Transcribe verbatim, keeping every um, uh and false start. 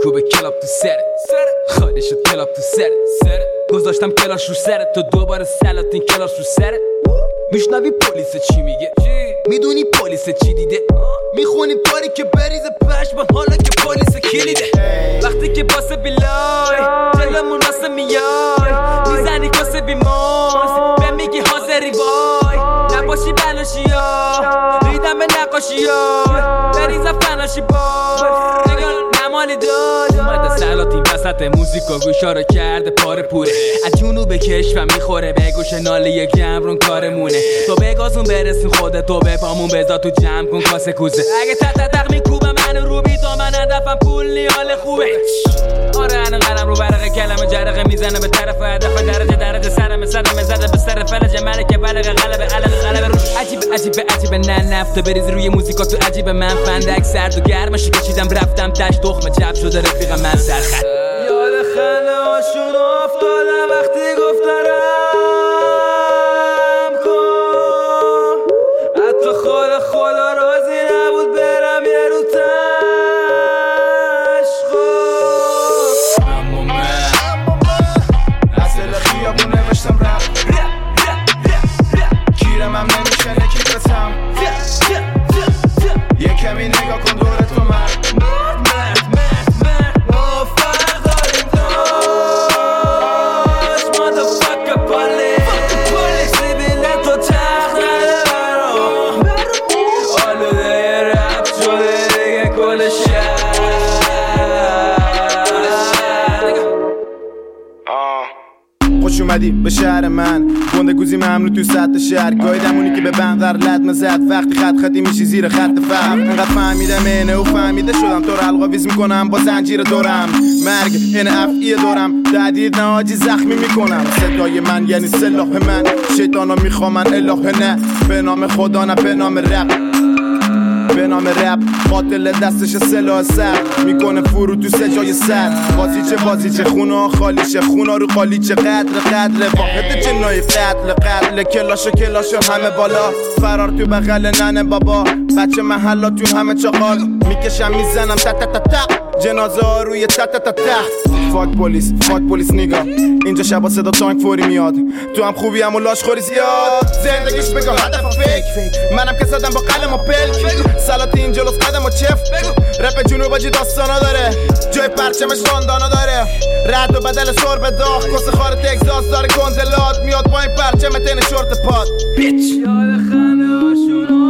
میکوبه کلاب تو سرت خالی شد کلاب تو سرت گذاشتم کلاش رو سرت تو دوباره سلاطین کلاش رو سرت میشنوی پلیس چی میگه میدونی پلیس چی دیده میخونی پاری که بریزه پشم حالا که پلیس کلیده وقتی که باسه بیلای جلمون واسه میای میزنی کاسه بیماز به میگی حاضری وای نباشی بلاشی ها ریدم به نقاشی ها بریزم فناشی بای نگاه نمالی داد اومده سلاطین وسط موزیکا گوشا رو کرده پاره پوره از جنوب کشور میخوره به گوش ناله گمرون کارمونه تو بگازون برسون خودت تو به پامون بذار تو جمع کن کاسه کوزه اگه تق تق تق میکوبه من رو بی تو من هدفم پول نی حال خوبه آره انا قلم رو برقه کلمه جرقه میزنه به طرف هدف درجه درجه سرم سرم زده به سر فلج ملک بلغ غلبه علق غلبه روش عجیب عجیب عجیب نه نفته بریز روی موزیکا تو عجیب من فندک سرد و گرمش کشیدم رفتم تاش تخمه چپ شده رفیق من سرخط یاد خنده هاشون افتادم وقتی گفترم کن حتی خود خدا راضی نبود برم یه رو تشخو اما من از دل خیابون نوشتم رپ گیرم هم نمیشه نکیبتم یه کمی نگاه کن دور تو من خوش اومدی به شهر من گنده گوزی ممنوع تو سطح شهر گایدمونی که به بندر لطمه زد وقتی خط خطی میشی زیر خط فهم انقدر فهمیدم اینه و فهمیده شدم تو رو القاویز میکنم با زنجیر دورم مرگ این افعی دورم تهدید نهاجی زخمی میکنم صدای من یعنی سلاح من شیطانا میخوامن الهه نه به نام خدا نه به نام رب به نام رپ قاتل دستش سلاح سر میکنه فرو تو سجای سر بازی چه بازی چه خونا خالی چه خونا رو خالی چه قدر قدر واحد جنای قتل قتل کلاشو کلاشو همه بالا فرار تو بغل ننه بابا بچه محلا تو همه چاقال میکشم میزنم تا تا تا تا جنازه ها روی تا تا تا تا فاک پلیس فاک پلیس نگاه اینجا شبا صدا تانک فوری میاد تو هم خوبی هم و لاش خوری زیاد زندگیش بگاه هدف فیک منم که زدم با قلم و پلک سلاطین جلوس قدم و چف رپ جنوباجی داستانا داره جای پرچمش باندانا داره رد و بدل سر به داغ کس خار تگزاس داره کندلات میاد با این پرچم تن شورت پاد بیچ یاد خنده هاشون